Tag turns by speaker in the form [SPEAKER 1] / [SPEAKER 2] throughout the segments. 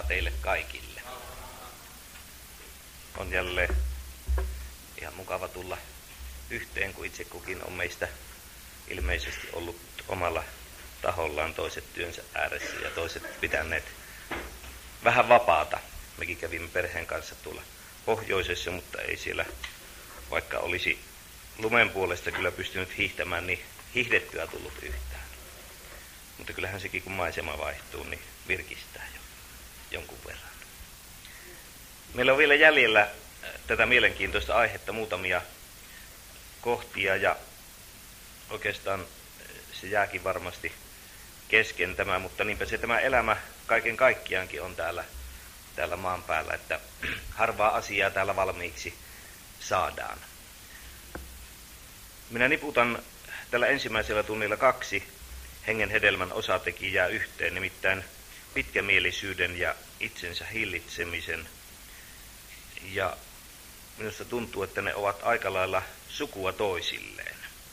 [SPEAKER 1] teille kaikille. On jälleen ihan mukava tulla yhteen, kun itse kukin on meistä ilmeisesti ollut omalla tahollaan, toiset työnsä ääressä ja toiset pitäneet vähän vapaata. Mekin kävimme perheen kanssa tuolla pohjoisessa, mutta ei siellä, vaikka olisi lumen puolesta kyllä pystynyt hiihtämään, niin hiihdettyä tullut yhtään. Mutta kyllähän sekin, kun maisema vaihtuu, niin virkistää jo jonkun verran. Meillä on vielä jäljellä tätä mielenkiintoista aihetta muutamia kohtia, ja oikeastaan se jääkin varmasti kesken tämä, mutta niinpä se tämä elämä kaiken kaikkiaankin on täällä maan päällä, että harvaa asiaa täällä valmiiksi saadaan. Minä niputan tällä ensimmäisellä tunnilla 2 hengen hedelmän osatekijää yhteen, nimittäin pitkämielisyyden ja itsensä hillitsemisen. Ja minusta tuntuu, että ne ovat aika lailla sukua toisilleen.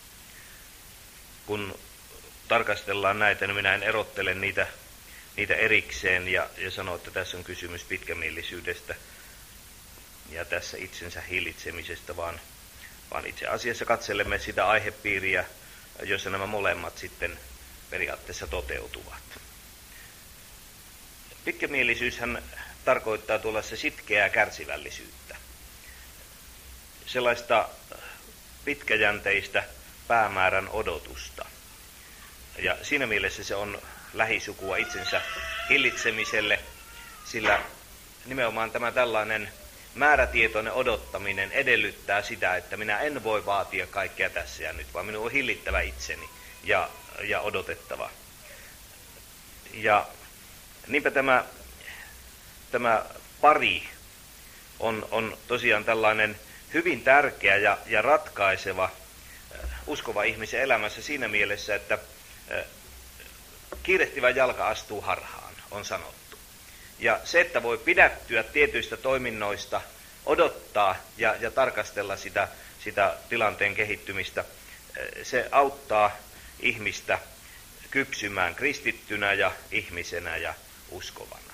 [SPEAKER 1] Kun tarkastellaan näitä, niin minä en erottele niitä erikseen ja sano, että tässä on kysymys pitkämielisyydestä ja tässä itsensä hillitsemisestä, vaan itse asiassa katselemme sitä aihepiiriä, jossa nämä molemmat sitten periaatteessa toteutuvat. Pitkämielisyyshän tarkoittaa tuollaista sitkeää kärsivällisyyttä. Sellaista pitkäjänteistä päämäärän odotusta. Ja siinä mielessä se on lähisukua itsensä hillitsemiselle, sillä nimenomaan tämä tällainen määrätietoinen odottaminen edellyttää sitä, että minä en voi vaatia kaikkea tässä ja nyt, vaan minun on hillittävä itseni ja odotettava. Ja niinpä tämä pari on tosiaan tällainen hyvin tärkeä ja ratkaiseva uskova ihmisen elämässä siinä mielessä, että kiirehtivä jalka astuu harhaan, on sanottu. Ja se, että voi pidättyä tietyistä toiminnoista, odottaa ja tarkastella sitä tilanteen kehittymistä, se auttaa ihmistä kypsymään kristittynä ja ihmisenä ja uskovana.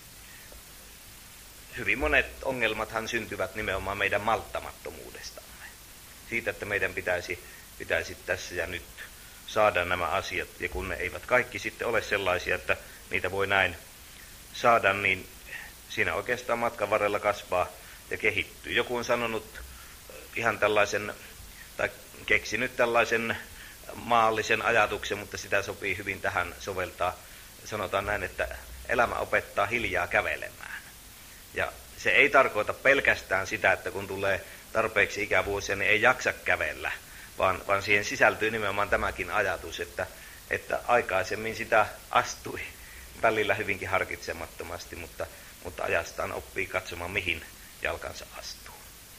[SPEAKER 1] Hyvin monet ongelmathan syntyvät nimenomaan meidän malttamattomuudestamme. Siitä, että meidän pitäisi tässä ja nyt saada nämä asiat, ja kun ne eivät kaikki sitten ole sellaisia, että niitä voi näin saada, niin siinä oikeastaan matkan varrella kasvaa ja kehittyy. Joku on sanonut ihan tällaisen, tai keksinyt tällaisen maallisen ajatuksen, mutta sitä sopii hyvin tähän soveltaa. Sanotaan näin, että elämä opettaa hiljaa kävelemään. Ja se ei tarkoita pelkästään sitä, että kun tulee tarpeeksi ikävuosia, niin ei jaksa kävellä, vaan siihen sisältyy nimenomaan tämäkin ajatus, että aikaisemmin sitä astui välillä hyvinkin harkitsemattomasti, mutta ajastaan oppii katsomaan, mihin jalkansa astuu.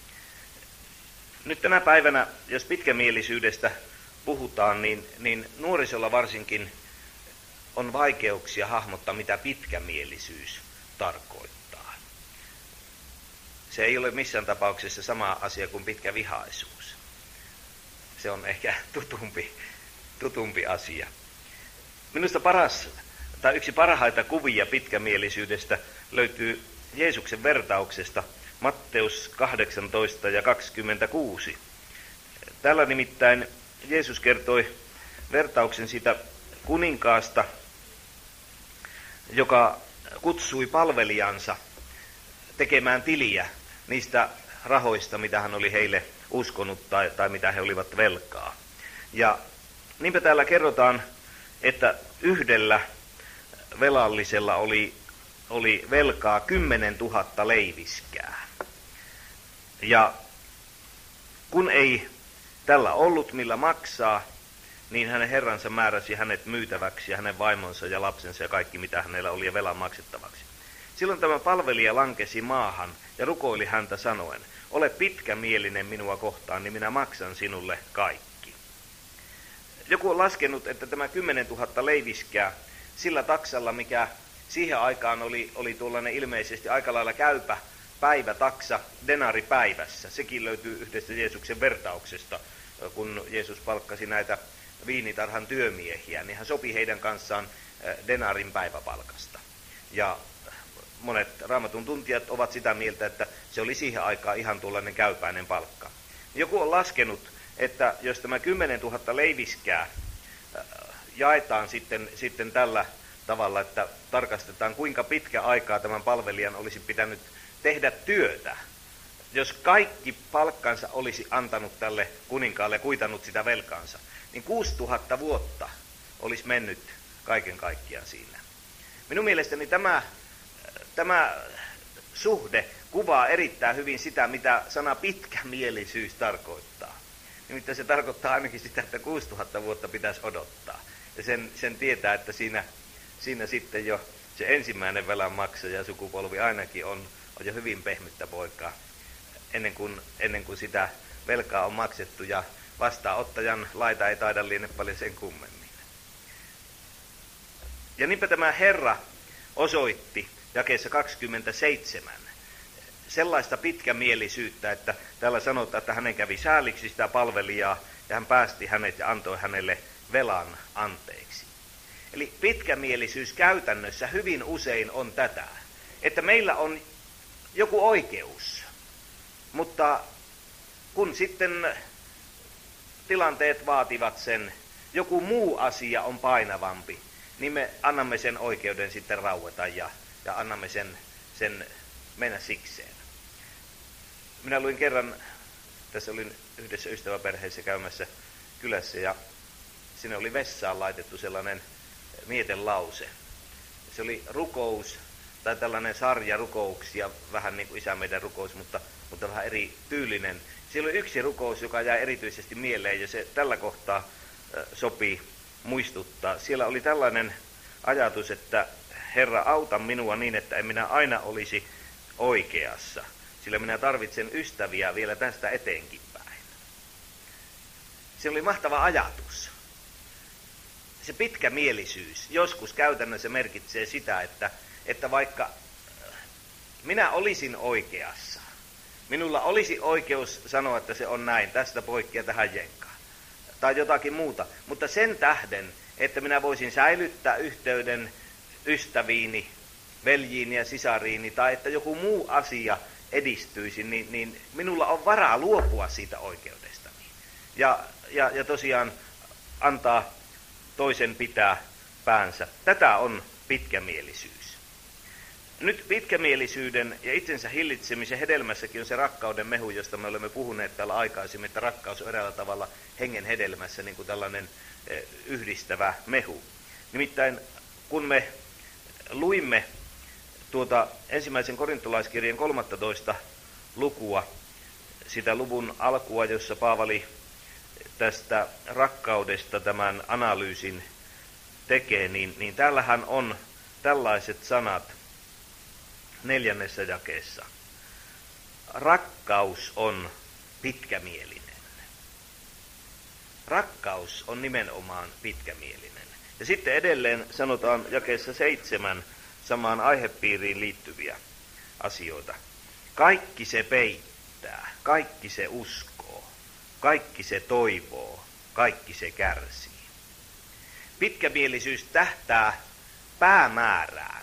[SPEAKER 1] Nyt tänä päivänä, jos pitkämielisyydestä puhutaan, niin nuorisolla varsinkin on vaikeuksia hahmottaa, mitä pitkämielisyys tarkoittaa. Se ei ole missään tapauksessa sama asia kuin pitkävihaisuus. Se on ehkä tutumpi asia. Minusta yksi parhaita kuvia pitkämielisyydestä löytyy Jeesuksen vertauksesta Matteus 18 ja 26. Täällä nimittäin Jeesus kertoi vertauksen siitä kuninkaasta, joka kutsui palvelijansa tekemään tiliä niistä rahoista, mitä hän oli heille uskonut tai mitä he olivat velkaa. Ja niinpä täällä kerrotaan, että yhdellä velallisella oli velkaa 10 000 leiviskää. Ja kun ei tällä ollut millä maksaa, niin hänen herransa määräsi hänet myytäväksi ja hänen vaimonsa ja lapsensa ja kaikki mitä hänellä oli ja velan maksettavaksi. Silloin tämä palvelija lankesi maahan ja rukoili häntä sanoen, ole pitkämielinen minua kohtaan, niin minä maksan sinulle kaikki. Joku on laskenut, että tämä 10 000 leiviskää sillä taksalla, mikä siihen aikaan oli tuollainen ilmeisesti aika lailla käypä päivätaksa, denari päivässä. Sekin löytyy yhdestä Jeesuksen vertauksesta, kun Jeesus palkkasi näitä viinitarhan työmiehiä, niin hän sopi heidän kanssaan denarin päiväpalkasta. Ja monet Raamatun tuntijat ovat sitä mieltä, että se oli siihen aikaan ihan tuollainen käypäinen palkka. Joku on laskenut, että jos tämä 10 000 leiviskää jaetaan sitten tällä tavalla, että tarkastetaan kuinka pitkä aikaa tämän palvelijan olisi pitänyt tehdä työtä, jos kaikki palkkansa olisi antanut tälle kuninkaalle ja kuitannut sitä velkaansa, niin 6000 vuotta olisi mennyt kaiken kaikkiaan siinä. Minun mielestäni tämä suhde kuvaa erittäin hyvin sitä, mitä sana pitkämielisyys tarkoittaa. Nimittäin se tarkoittaa ainakin sitä, että 6000 vuotta pitäisi odottaa. Ja sen tietää, että siinä sitten jo se ensimmäinen velanmaksaja sukupolvi ainakin on jo hyvin pehmyttä poikaa, ennen kuin sitä velkaa on maksettu, ja vastaanottajan laita ei taida liene paljon sen kummemmin. Ja niinpä tämä Herra osoitti jakeessa 27 sellaista pitkämielisyyttä, että täällä sanotaan, että hänen kävi sääliksi sitä palvelijaa, ja hän päästi hänet ja antoi hänelle velan anteeksi. Eli pitkämielisyys käytännössä hyvin usein on tätä, että meillä on joku oikeus, mutta kun sitten tilanteet vaativat sen, joku muu asia on painavampi, niin me annamme sen oikeuden sitten raueta ja annamme sen mennä sikseen. Minä luin kerran, tässä olin yhdessä ystäväperheessä käymässä kylässä, ja sinne oli vessaan laitettu sellainen mietelause. Se oli rukous, tai tällainen sarja rukouksia, vähän niin kuin Isä meidän rukous, mutta vähän eri tyylinen. Siellä oli yksi rukous, joka jäi erityisesti mieleen, ja se tällä kohtaa sopii muistuttaa. Siellä oli tällainen ajatus, että Herra, auta minua niin, että en minä aina olisi oikeassa, sillä minä tarvitsen ystäviä vielä tästä eteenkin päin. Se oli mahtava ajatus. Se pitkämielisyys joskus käytännössä merkitsee sitä, että vaikka minä olisin oikeassa, minulla olisi oikeus sanoa, että se on näin, tästä poikki tähän jenkaan, tai jotakin muuta, mutta sen tähden, että minä voisin säilyttää yhteyden ystäviini, veljiini ja sisariini, tai että joku muu asia edistyisi, niin minulla on varaa luopua siitä oikeudestani. Ja tosiaan antaa toisen pitää päänsä. Tätä on pitkämielisyys. Nyt pitkämielisyyden ja itsensä hillitsemisen hedelmässäkin on se rakkauden mehu, josta me olemme puhuneet täällä aikaisemmin, että rakkaus on eräällä tavalla hengen hedelmässä niin kuin tällainen yhdistävä mehu. Nimittäin kun me luimme tuota ensimmäisen korintolaiskirjan 13 lukua, sitä luvun alkua, jossa Paavali tästä rakkaudesta tämän analyysin tekee, niin täällähän on tällaiset sanat 4. jakeessa. Rakkaus on pitkämielinen. Rakkaus on nimenomaan pitkämielinen. Ja sitten edelleen sanotaan jakeessa 7 samaan aihepiiriin liittyviä asioita. Kaikki se peittää, kaikki se uskoo, kaikki se toivoo, kaikki se kärsii. Pitkämielisyys tähtää päämäärään.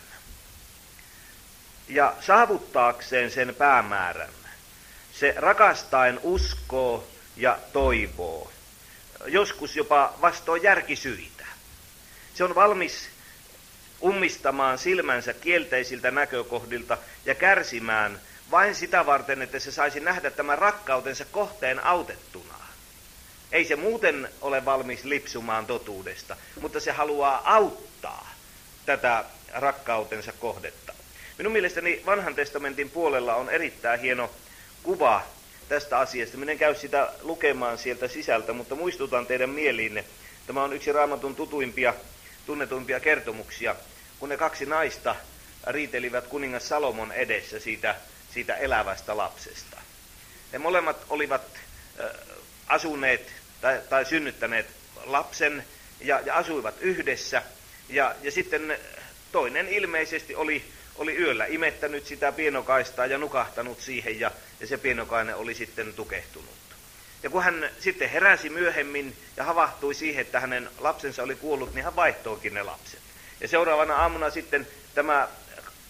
[SPEAKER 1] Ja saavuttaakseen sen päämäärän, se rakastaen uskoo ja toivoo, joskus jopa vastoin järkisyitä. Se on valmis ummistamaan silmänsä kielteisiltä näkökohdilta ja kärsimään vain sitä varten, että se saisi nähdä tämän rakkautensa kohteen autettuna. Ei se muuten ole valmis lipsumaan totuudesta, mutta se haluaa auttaa tätä rakkautensa kohdetta. Minun mielestäni Vanhan testamentin puolella on erittäin hieno kuva tästä asiasta. Minä en käy sitä lukemaan sieltä sisältä, mutta muistutan teidän mieliinne. Tämä on yksi Raamatun tunnetuimpia kertomuksia, kun ne 2 naista riitelivät kuningas Salomon edessä siitä elävästä lapsesta. He molemmat olivat asuneet tai synnyttäneet lapsen ja asuivat yhdessä. Ja sitten toinen ilmeisesti oli yöllä imettänyt sitä pienokaistaa ja nukahtanut siihen, ja se pienokainen oli sitten tukehtunut. Ja kun hän sitten heräsi myöhemmin ja havahtui siihen, että hänen lapsensa oli kuollut, niin hän vaihtoikin ne lapset. Ja seuraavana aamuna sitten tämä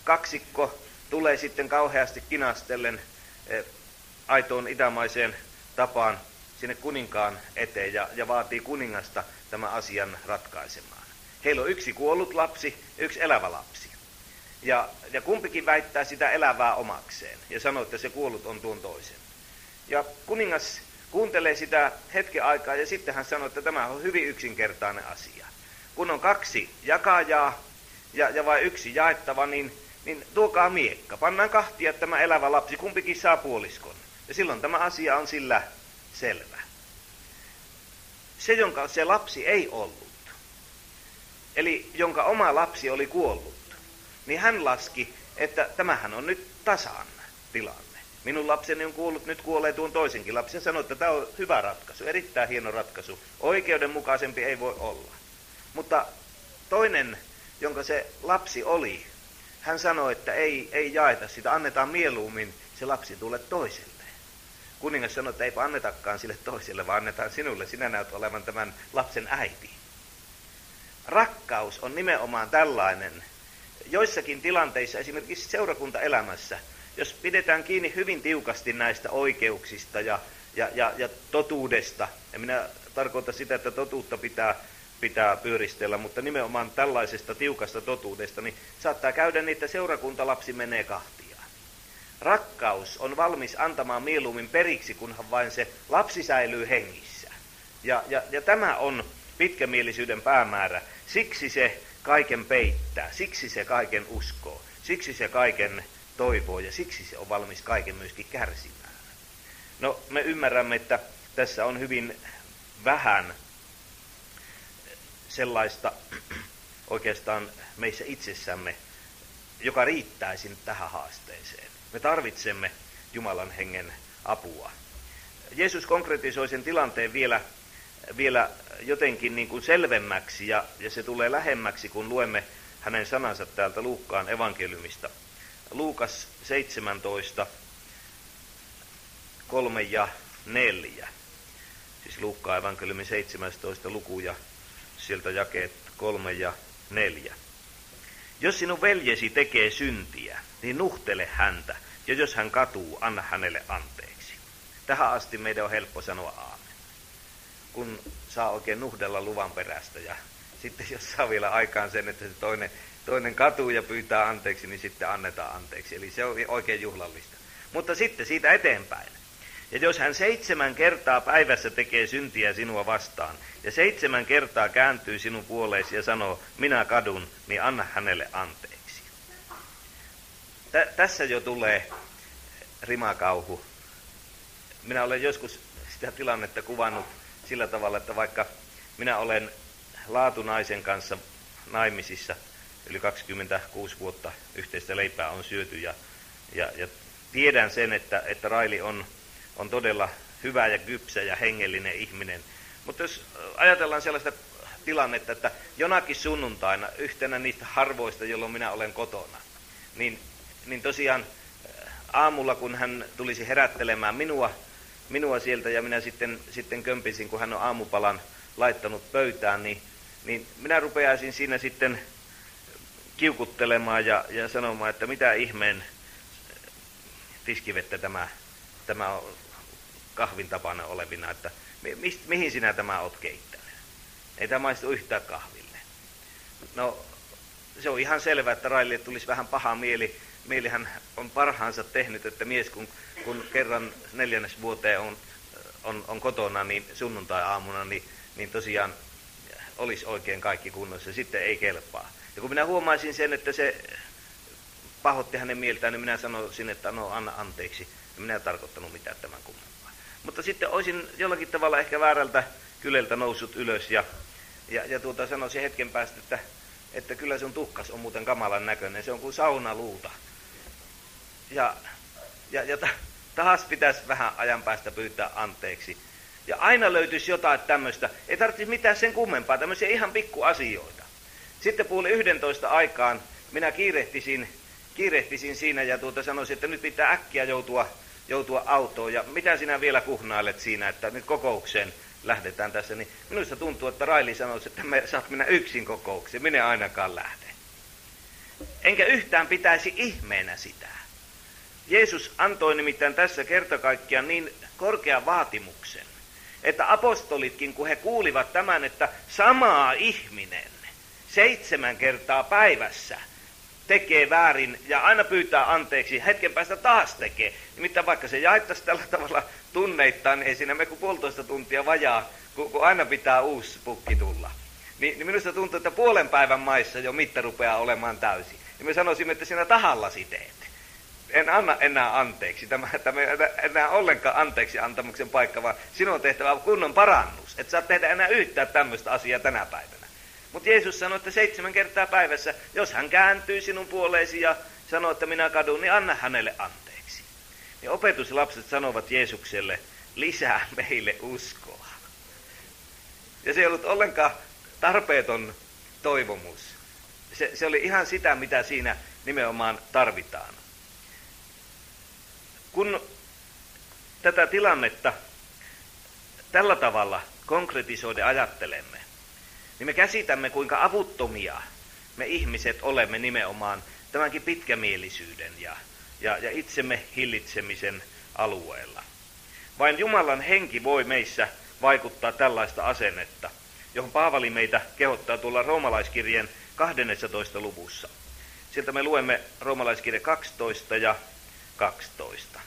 [SPEAKER 1] kaksikko tulee sitten kauheasti kinastellen aitoon itämaiseen tapaan sinne kuninkaan eteen ja vaatii kuningasta tämän asian ratkaisemaan. Heillä on yksi kuollut lapsi ja yksi elävä lapsi. Ja kumpikin väittää sitä elävää omakseen ja sanoo, että se kuollut on tuon toisen. Ja kuningas kuuntelee sitä hetken aikaa ja sitten hän sanoo, että tämä on hyvin yksinkertainen asia. Kun on kaksi jakajaa ja vain yksi jaettava, niin tuokaa miekka. Pannaan kahtia tämä elävä lapsi, kumpikin saa puoliskon. Ja silloin tämä asia on sillä selvä. Se, jonka se lapsi ei ollut, eli jonka oma lapsi oli kuollut, niin hän laski, että tämähän on nyt tasan tilanne. Minun lapseni on kuollut, nyt kuolee tuon toisenkin lapsi. Hän sanoi, että tämä on hyvä ratkaisu, erittäin hieno ratkaisu. Oikeudenmukaisempi ei voi olla. Mutta toinen, jonka se lapsi oli, hän sanoi, että ei jaeta sitä, annetaan mieluummin se lapsi tulle toiselle. Kuningas sanoi, että eipä annetakaan sille toiselle, vaan annetaan sinulle, sinä näyt olevan tämän lapsen äiti. Rakkaus on nimenomaan tällainen. Joissakin tilanteissa, esimerkiksi seurakuntaelämässä, jos pidetään kiinni hyvin tiukasti näistä oikeuksista ja totuudesta, ja minä tarkoitan sitä, että totuutta pitää pyöristellä, mutta nimenomaan tällaisesta tiukasta totuudesta, niin saattaa käydä niin, että seurakuntalapsi menee kahtia. Rakkaus on valmis antamaan mieluummin periksi, kunhan vain se lapsi säilyy hengissä. Ja tämä on pitkämielisyyden päämäärä. Siksi se kaiken peittää, siksi se kaiken uskoo, siksi se kaiken toivoo ja siksi se on valmis kaiken myöskin kärsimään. No, me ymmärrämme, että tässä on hyvin vähän sellaista oikeastaan meissä itsessämme, joka riittäisi nyt tähän haasteeseen. Me tarvitsemme Jumalan hengen apua. Jeesus konkretisoi sen tilanteen vielä jotenkin niin kuin selvemmäksi ja se tulee lähemmäksi, kun luemme hänen sanansa täältä Luukkaan evankeliumista. Luukas 17, 3 ja 4. Siis Luukkaan evankeliumin 17 luku ja sieltä jakeet 3 ja 4. Jos sinun veljesi tekee syntiä, niin nuhtele häntä, ja jos hän katuu, anna hänelle anteeksi. Tähän asti meidän on helppo sanoa aamen. Kun saa oikein nuhdella luvan perästä, ja sitten jos saa vielä aikaan sen, että se toinen katuu ja pyytää anteeksi, niin sitten annetaan anteeksi. Eli se on oikein juhlallista. Mutta sitten siitä eteenpäin. Ja jos hän 7 kertaa päivässä tekee syntiä sinua vastaan, ja 7 kertaa kääntyy sinun puoleesi ja sanoo, minä kadun, niin anna hänelle anteeksi. Tässä jo tulee rimakauhu. Minä olen joskus sitä tilannetta kuvannut sillä tavalla, että vaikka minä olen laatunaisen kanssa naimisissa, yli 26 vuotta yhteistä leipää on syöty, ja tiedän sen, että Raili on todella hyvä ja kypsä ja hengellinen ihminen. Mutta jos ajatellaan sellaista tilannetta, että jonakin sunnuntaina, yhtenä niistä harvoista, jolloin minä olen kotona, niin tosiaan aamulla, kun hän tulisi herättelemään minua sieltä ja minä sitten kömpisin, kun hän on aamupalan laittanut pöytään, niin minä rupeaisin siinä sitten kiukuttelemaan ja sanomaan, että mitä ihmeen tiskivettä tämä on kahvin tapana olevina, että mihin sinä tämä olet keittänyt? Ei tämä maistu yhtään kahville. No, se on ihan selvää, että Railille tulisi vähän paha mieli. Mielihän on parhaansa tehnyt, että mies kun kerran 4. vuoteen on kotona, niin sunnuntai-aamuna, niin tosiaan olisi oikein kaikki kunnossa, sitten ei kelpaa. Ja kun minä huomaisin sen, että se pahoitti hänen mieltään, niin minä sanoisin, että no anna anteeksi. Ja minä en tarkoittanut mitään tämän kummempaa. Mutta sitten olisin jollakin tavalla ehkä väärältä kyleltä noussut ylös ja sanoisin hetken päästä, että kyllä sun tuhkas on muuten kamalan näköinen. Se on kuin saunaluuta. Ja taas pitäisi vähän ajan päästä pyytää anteeksi. Ja aina löytyisi jotain tämmöistä. Ei tarvitsisi mitään sen kummempaa, tämmöisiä ihan pikkuasioita. Sitten 10:30 aikaan minä kiirehtisin siinä ja sanoisin, että nyt pitää äkkiä joutua autoon. Ja mitä sinä vielä kuhnailet siinä, että nyt kokoukseen lähdetään tässä. Niin minusta tuntuu, että Raili sanoisi, että saat mennä yksin kokoukseen. Minä ainakaan lähde. Enkä yhtään pitäisi ihmeenä sitä. Jeesus antoi nimittäin tässä kertakaikkiaan niin korkean vaatimuksen, että apostolitkin, kun he kuulivat tämän, että sama ihminen 7 kertaa päivässä tekee väärin ja aina pyytää anteeksi, hetken päästä taas tekee. Nimittäin vaikka se jaettaisiin tällä tavalla tunneittain, niin ei siinä me kuin 1,5 tuntia vajaa, kun aina pitää uusi pukki tulla. Niin minusta tuntuu, että puolen päivän maissa jo mitta rupeaa olemaan täysi. Ja me sanoisimme, että sinä tahallasi teet. En anna enää anteeksi. Tämä ei enää ollenkaan anteeksi antamuksen paikka, vaan sinun on tehtävä kunnon parannus. Et saa tehdä enää yhtään tämmöistä asiaa tänä päivänä. Mutta Jeesus sanoi, että 7 kertaa päivässä, jos hän kääntyy sinun puoleesi ja sanoo, että minä kadun, niin anna hänelle anteeksi. Niin opetuslapset sanovat Jeesukselle, lisää meille uskoa. Ja se ei ollut ollenkaan tarpeeton toivomus. Se oli ihan sitä, mitä siinä nimenomaan tarvitaan. Kun tätä tilannetta tällä tavalla konkretisoiden ajattelemme, niin me käsitämme, kuinka avuttomia me ihmiset olemme nimenomaan tämänkin pitkämielisyyden ja itsemme hillitsemisen alueella. Vain Jumalan henki voi meissä vaikuttaa tällaista asennetta, johon Paavali meitä kehottaa tuolla roomalaiskirjeen 12. luvussa. Sieltä me luemme roomalaiskirje 12 ja 12.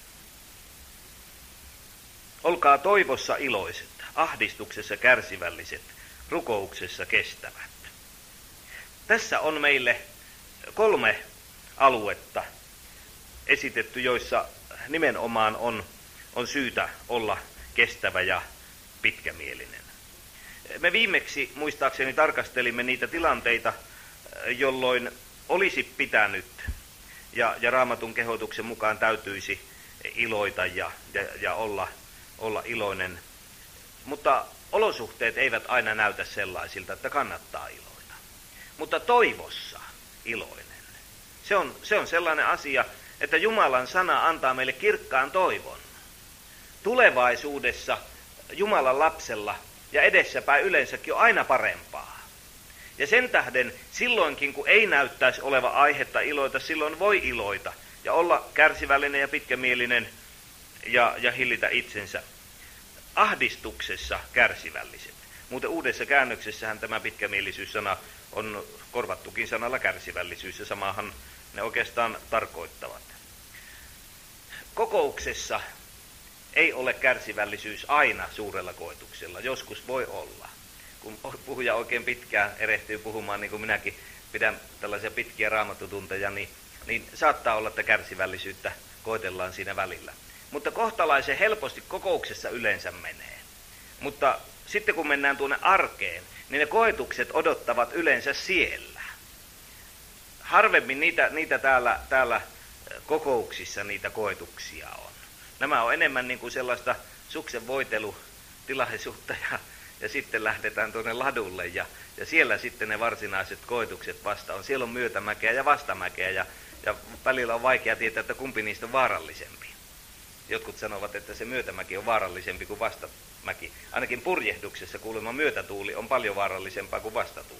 [SPEAKER 1] Olkaa toivossa iloiset, ahdistuksessa kärsivälliset, rukouksessa kestävät. Tässä on meille 3 aluetta esitetty, joissa nimenomaan on syytä olla kestävä ja pitkämielinen. Me viimeksi muistaakseni tarkastelimme niitä tilanteita, jolloin olisi pitänyt ja Raamatun kehotuksen mukaan täytyisi iloita ja olla iloinen. Mutta olosuhteet eivät aina näytä sellaisilta, että kannattaa iloita. Mutta toivossa iloinen. Se on sellainen asia, että Jumalan sana antaa meille kirkkaan toivon. Tulevaisuudessa Jumalan lapsella ja edessäpäin yleensäkin on aina parempaa. Ja sen tähden silloinkin, kun ei näyttäisi oleva aihetta iloita, silloin voi iloita ja olla kärsivällinen ja pitkämielinen ja hillitä itsensä. Ahdistuksessa kärsivälliset. Muuten uudessa käännöksessähän tämä pitkämielisyys-sana on korvattukin sanalla kärsivällisyys, ja samahan ne oikeastaan tarkoittavat. Kokouksessa ei ole kärsivällisyys aina suurella koetuksella, joskus voi olla. Kun puhuja oikein pitkään erehtyy puhumaan, niin kuin minäkin pidän tällaisia pitkiä raamattutunteja, niin saattaa olla, että kärsivällisyyttä koetellaan siinä välillä. Mutta kohtalaisen helposti kokouksessa yleensä menee. Mutta sitten kun mennään tuonne arkeen, niin ne koetukset odottavat yleensä siellä. Harvemmin niitä täällä kokouksissa niitä koetuksia on. Nämä on enemmän niin kuin sellaista suksen voitelutilaisuutta ja sitten lähdetään tuonne ladulle ja siellä sitten ne varsinaiset koetukset vasta on. Siellä on myötämäkeä ja vastamäkeä ja välillä on vaikea tietää, että kumpi niistä on vaarallisempi. Jotkut sanovat, että se myötämäki on vaarallisempi kuin vastamäki. Ainakin purjehduksessa kuulemma myötätuuli on paljon vaarallisempaa kuin vastatuuli.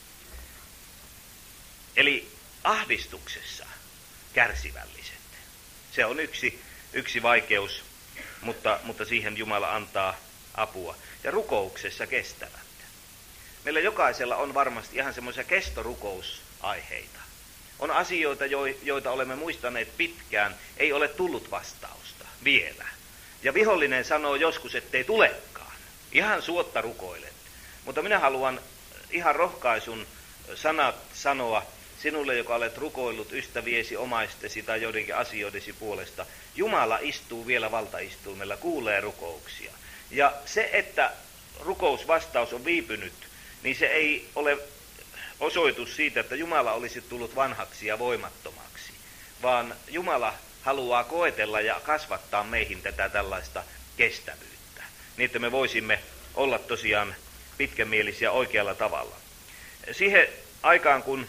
[SPEAKER 1] Eli ahdistuksessa kärsivälliset. Se on yksi vaikeus, mutta siihen Jumala antaa apua. Ja rukouksessa kestävät. Meillä jokaisella on varmasti ihan semmoisia kestorukousaiheita. On asioita, joita olemme muistaneet pitkään, ei ole tullut vastausta vielä. Ja vihollinen sanoo joskus, ettei tulekaan. Ihan suotta rukoilet. Mutta minä haluan ihan rohkaisun sanat sanoa sinulle, joka olet rukoillut ystäviesi, omaistesi tai joidenkin asioidesi puolesta. Jumala istuu vielä valtaistuimella, kuulee rukouksia. Ja se, että rukousvastaus on viipynyt, niin se ei ole osoitus siitä, että Jumala olisi tullut vanhaksi ja voimattomaksi, vaan Jumala haluaa koetella ja kasvattaa meihin tätä tällaista kestävyyttä, niin että me voisimme olla tosiaan pitkämielisiä oikealla tavalla. Siihen aikaan, kun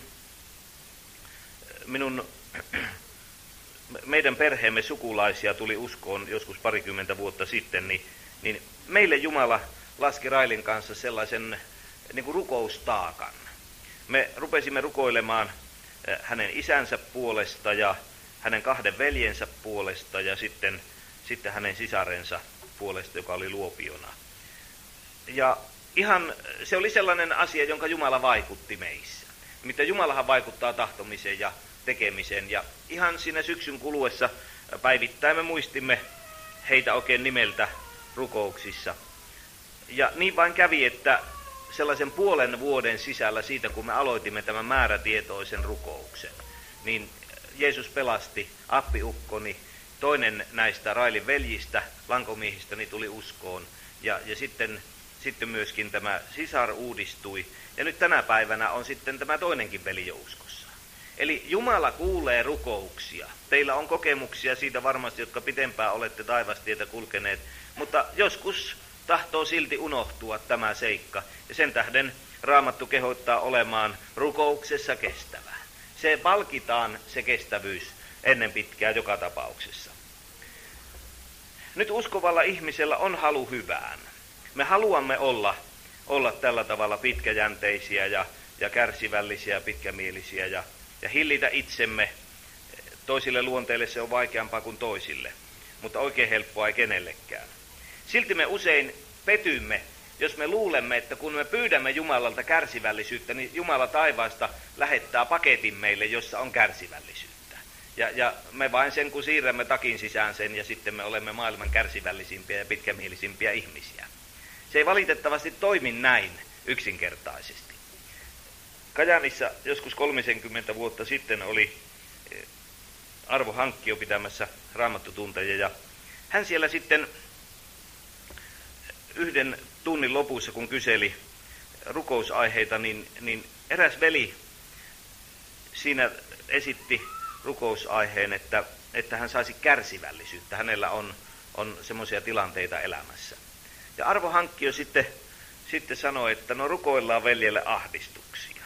[SPEAKER 1] meidän perheemme sukulaisia tuli uskoon joskus 20 vuotta sitten, niin meille Jumala laski Railin kanssa sellaisen niin kuin rukoustaakan. Me rupesimme rukoilemaan hänen isänsä puolesta ja hänen 2 veljensä puolesta ja sitten hänen sisarensa puolesta, joka oli luopiona. Ja ihan se oli sellainen asia, jonka Jumala vaikutti meissä. Mitä Jumalahan vaikuttaa tahtomiseen ja tekemiseen. Ja ihan siinä syksyn kuluessa päivittäin me muistimme heitä oikein nimeltä rukouksissa. Ja niin vain kävi, että sellaisen 0,5 vuoden sisällä siitä, kun me aloitimme tämän määrätietoisen rukouksen, niin Jeesus pelasti appiukkoni, toinen näistä Railin veljistä, lankomiehistä, niin tuli uskoon. Ja sitten myöskin tämä sisar uudistui. Ja nyt tänä päivänä on sitten tämä toinenkin veli jo uskossa. Eli Jumala kuulee rukouksia. Teillä on kokemuksia siitä varmasti, jotka pitempään olette taivastietä kulkeneet. Mutta joskus tahtoo silti unohtua tämä seikka. Ja sen tähden Raamattu kehottaa olemaan rukouksessa kestävää. Se palkitaan se kestävyys ennen pitkää joka tapauksessa. Nyt uskovalla ihmisellä on halu hyvään. Me haluamme olla tällä tavalla pitkäjänteisiä ja kärsivällisiä, pitkämielisiä ja hillitä itsemme. Toisille luonteille se on vaikeampaa kuin toisille, mutta oikein helppoa ei kenellekään. Silti me usein petymme, jos me luulemme, että kun me pyydämme Jumalalta kärsivällisyyttä, niin Jumala taivaasta lähettää paketin meille, jossa on kärsivällisyyttä. Ja me vain sen, kun siirrämme takin sisään sen, ja sitten me olemme maailman kärsivällisimpiä ja pitkämielisimpiä ihmisiä. Se ei valitettavasti toimi näin yksinkertaisesti. Kajaanissa joskus 30 vuotta sitten oli Arvo Hankkio pitämässä raamattutunteja, ja hän siellä sitten 1 tunnin lopussa, kun kyseli rukousaiheita, niin eräs veli siinä esitti rukousaiheen, että hän saisi kärsivällisyyttä. Hänellä on semmoisia tilanteita elämässä. Ja Arvo Hankkio sitten sanoi, että no rukoillaan veljelle ahdistuksia.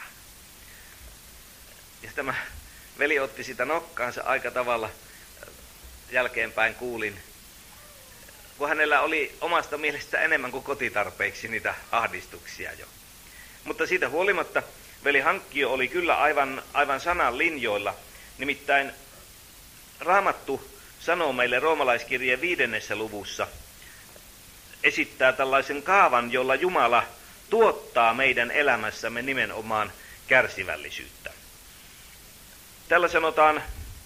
[SPEAKER 1] Ja tämä veli otti sitä nokkaansa aika tavalla, jälkeenpäin kuulin, kun hänellä oli omasta mielestä enemmän kuin kotitarpeiksi niitä ahdistuksia jo. Mutta siitä huolimatta veli Hankkio oli kyllä aivan sanan linjoilla. Nimittäin Raamattu sanoo meille roomalaiskirjeen 5. luvussa, esittää tällaisen kaavan, jolla Jumala tuottaa meidän elämässämme nimenomaan kärsivällisyyttä. Tällä sanotaan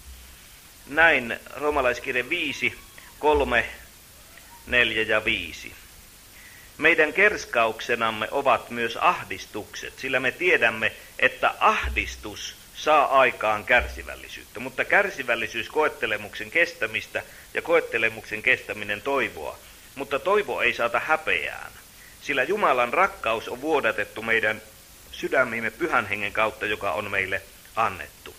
[SPEAKER 1] näin roomalaiskirje 5, 3, 4 ja 5. Meidän kerskauksenamme ovat myös ahdistukset, sillä me tiedämme, että ahdistus saa aikaan kärsivällisyyttä, mutta kärsivällisyys koettelemuksen kestämistä ja koettelemuksen kestäminen toivoa. Mutta toivo ei saata häpeään, sillä Jumalan rakkaus on vuodatettu meidän sydämiimme Pyhän Hengen kautta, joka on meille annettu.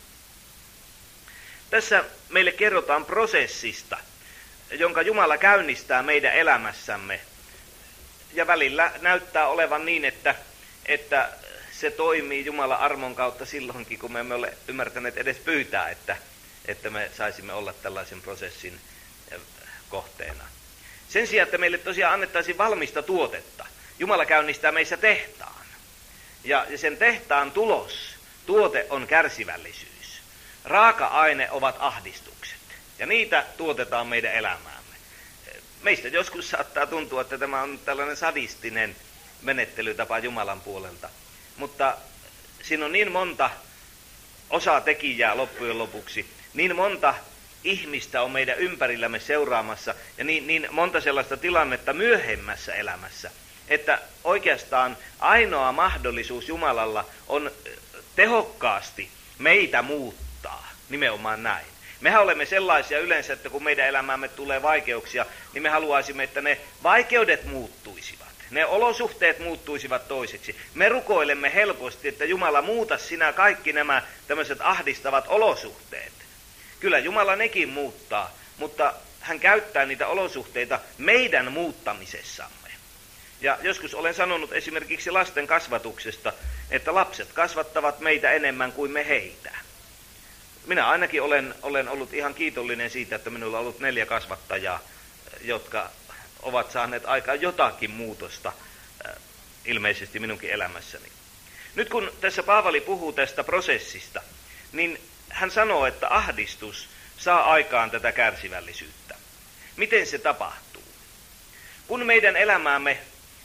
[SPEAKER 1] Tässä meille kerrotaan prosessista, jonka Jumala käynnistää meidän elämässämme. Ja välillä näyttää olevan niin, että se toimii Jumalan armon kautta silloinkin, kun me emme ole ymmärtäneet edes pyytää, että me saisimme olla tällaisen prosessin kohteena. Sen sijaan, että meille tosiaan annettaisiin valmista tuotetta, Jumala käynnistää meissä tehtaan. Ja sen tehtaan tuote on kärsivällisyys. Raaka-aine ovat ahdistukset. Ja niitä tuotetaan meidän elämäämme. Meistä joskus saattaa tuntua, että tämä on tällainen sadistinen menettelytapa Jumalan puolelta. Mutta siinä on niin monta osatekijää loppujen lopuksi, niin monta ihmistä on meidän ympärillämme seuraamassa ja niin monta sellaista tilannetta myöhemmässä elämässä, että oikeastaan ainoa mahdollisuus Jumalalla on tehokkaasti meitä muuttaa, nimenomaan näin. Mehän olemme sellaisia yleensä, että kun meidän elämäämme tulee vaikeuksia, niin me haluaisimme, että ne vaikeudet muuttuisivat. Ne olosuhteet muuttuisivat toiseksi. Me rukoilemme helposti, että Jumala muuta sinä kaikki nämä tämmöiset ahdistavat olosuhteet. Kyllä Jumala nekin muuttaa, mutta hän käyttää niitä olosuhteita meidän muuttamisessamme. Ja joskus olen sanonut esimerkiksi lasten kasvatuksesta, että lapset kasvattavat meitä enemmän kuin me heitä. Minä ainakin olen ollut ihan kiitollinen siitä, että minulla on ollut 4 kasvattajaa, jotka ovat saaneet aikaan jotakin muutosta ilmeisesti minunkin elämässäni. Nyt kun tässä Paavali puhuu tästä prosessista, niin hän sanoo, että ahdistus saa aikaan tätä kärsivällisyyttä. Miten se tapahtuu? Kun meidän elämäämme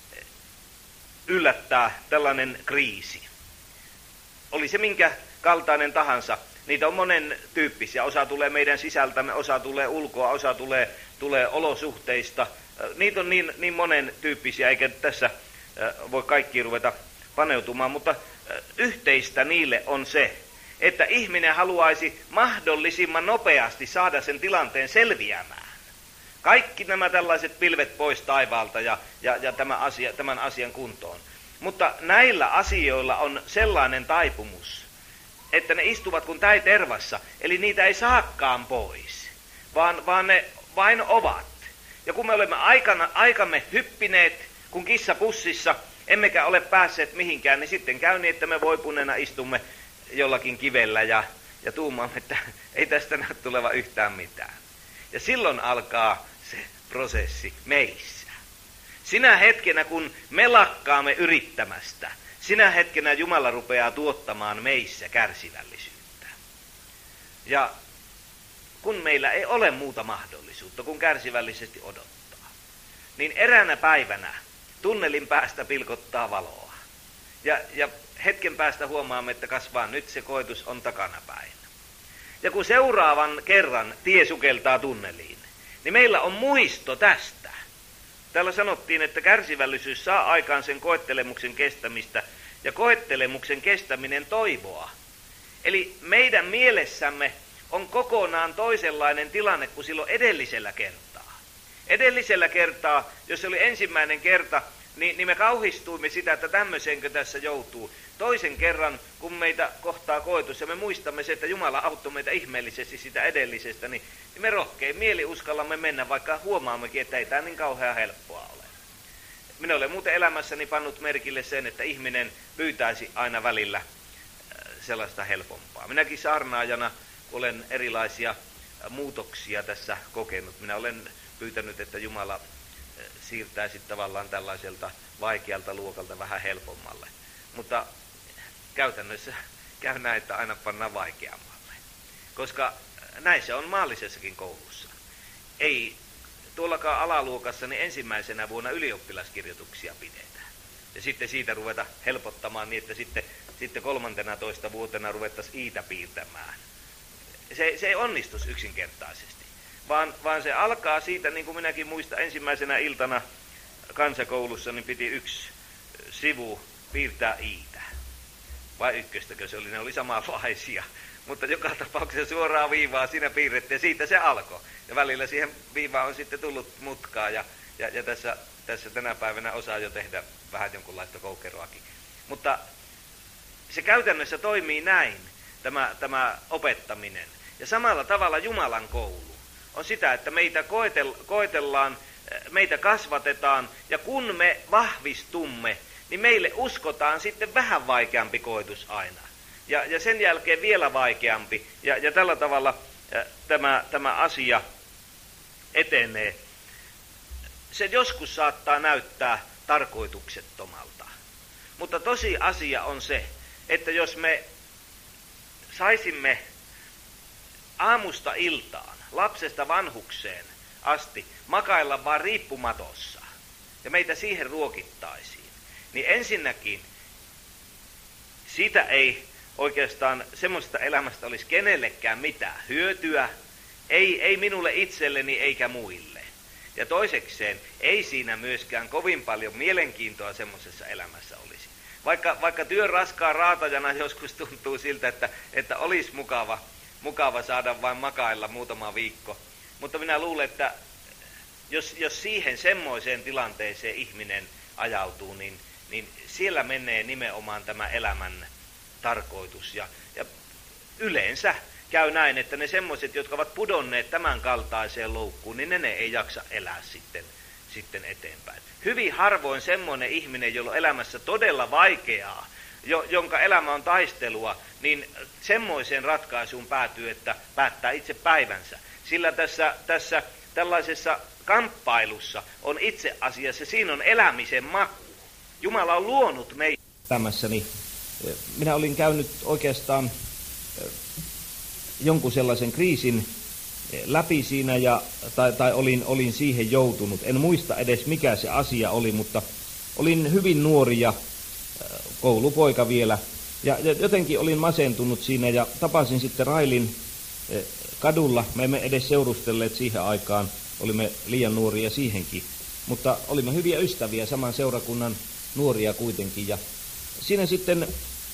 [SPEAKER 1] yllättää tällainen kriisi, oli se minkä kaltainen tahansa, niitä on monen tyyppisiä. Osa tulee meidän sisältämme, osa tulee ulkoa, osa tulee olosuhteista. Niitä on niin monen tyyppisiä, eikä tässä voi kaikkiin ruveta paneutumaan, mutta yhteistä niille on se, että ihminen haluaisi mahdollisimman nopeasti saada sen tilanteen selviämään. Kaikki nämä tällaiset pilvet pois taivaalta ja tämän asian kuntoon. Mutta näillä asioilla on sellainen taipumus, että ne istuvat kuin täi tervassa, eli niitä ei saakaan pois, vaan ne vain ovat. Ja kun me olemme aikamme hyppineet, kun kissa pussissa, emmekä ole päässeet mihinkään, niin sitten käy niin, että me voipuneena istumme jollakin kivellä ja tuumaamme, että ei tästä näy tuleva yhtään mitään. Ja silloin alkaa se prosessi meissä. Sinä hetkenä, kun me lakkaamme yrittämästä, sinä hetkenä Jumala rupeaa tuottamaan meissä kärsivällisyyttä. Ja kun meillä ei ole muuta mahdollisuutta kuin kärsivällisesti odottaa, niin eräänä päivänä tunnelin päästä pilkottaa valoa. Ja hetken päästä huomaamme, että kasvaa nyt se koetus on takanapäin. Ja kun seuraavan kerran tie sukeltaa tunneliin, niin meillä on muisto tästä. Täällä sanottiin, että kärsivällisyys saa aikaan sen koettelemuksen kestämistä ja koettelemuksen kestäminen toivoa. Eli meidän mielessämme on kokonaan toisenlainen tilanne kuin silloin edellisellä kertaa. Edellisellä kertaa, jos se oli ensimmäinen kerta, niin me kauhistuimme sitä, että tämmöisenkö tässä joutuu. Toisen kerran, kun meitä kohtaa koetus ja me muistamme se, että Jumala auttoi meitä ihmeellisesti sitä edellisestä, niin me rohkein mieli uskallamme mennä, vaikka huomaammekin, että ei tämä niin kauhean helppoa ole. Minä olen muuten elämässäni pannut merkille sen, että ihminen pyytäisi aina välillä sellaista helpompaa. Minäkin saarnaajana olen erilaisia muutoksia tässä kokenut. Minä olen pyytänyt, että Jumala siirtäisi tavallaan tällaiselta vaikealta luokalta vähän helpommalle. Mutta käytännössä käy näin, että aina pannaan vaikeammalle. Koska näin se on maallisessakin koulussa. Ei tuollakaan alaluokassa niin ensimmäisenä vuonna ylioppilaskirjoituksia pidetään. Ja sitten siitä ruveta helpottamaan niin, että sitten 13 vuotena ruvettaisiin iitä piirtämään. Se ei onnistu yksinkertaisesti. Vaan se alkaa siitä, niin kuin minäkin muistan, ensimmäisenä iltana kansakoulussa, niin piti yksi sivu piirtää iitä. Vai ykköstäkö se oli, ne oli samanlaisia. Mutta joka tapauksessa suoraa viivaa siinä piirrettiin ja siitä se alkoi. Ja välillä siihen viivaan on sitten tullut mutkaa ja tässä tänä päivänä osaa jo tehdä vähän jonkunlaista koukeroakin. Mutta se käytännössä toimii näin, tämä opettaminen. Ja samalla tavalla Jumalan koulu on sitä, että meitä koetellaan, meitä kasvatetaan ja kun me vahvistumme, niin meille uskotaan sitten vähän vaikeampi koetus aina. Ja sen jälkeen vielä vaikeampi. Ja tällä tavalla tämä asia etenee. Se joskus saattaa näyttää tarkoituksettomalta. Mutta tosi asia on se, että jos me saisimme aamusta iltaan, lapsesta vanhukseen asti, makailla vaan riippumatossa, ja meitä siihen ruokittaisiin, niin ensinnäkin siitä ei oikeastaan semmoista elämästä olisi kenellekään mitään hyötyä, ei minulle itselleni eikä muille. Ja toisekseen ei siinä myöskään kovin paljon mielenkiintoa semmoisessa elämässä olisi. Vaikka työn raskaan raatajana joskus tuntuu siltä, että olisi mukava saada vain makailla muutama viikko. Mutta minä luulen, että jos siihen semmoiseen tilanteeseen ihminen ajautuu, niin siellä menee nimenomaan tämä elämän tarkoitus. Ja yleensä käy näin, että ne semmoiset, jotka ovat pudonneet tämän kaltaiseen loukkuun, niin ne ei jaksa elää sitten eteenpäin. Hyvin harvoin semmoinen ihminen, jolla on elämässä todella vaikeaa, jonka elämä on taistelua, niin semmoiseen ratkaisuun päätyy, että päättää itse päivänsä. Sillä tässä tällaisessa kamppailussa on itse asiassa, siinä on elämisen maku. Jumala on luonut meitä. Elämässäni minä olin käynyt oikeastaan jonkun sellaisen kriisin läpi siinä, tai olin siihen joutunut. En muista edes mikä se asia oli, mutta olin hyvin nuori ja koulupoika vielä. Ja jotenkin olin masentunut siinä ja tapasin sitten Railin kadulla. Me emme edes seurustelleet siihen aikaan, olimme liian nuoria siihenkin. Mutta olimme hyviä ystäviä, saman seurakunnan nuoria kuitenkin. Ja siinä sitten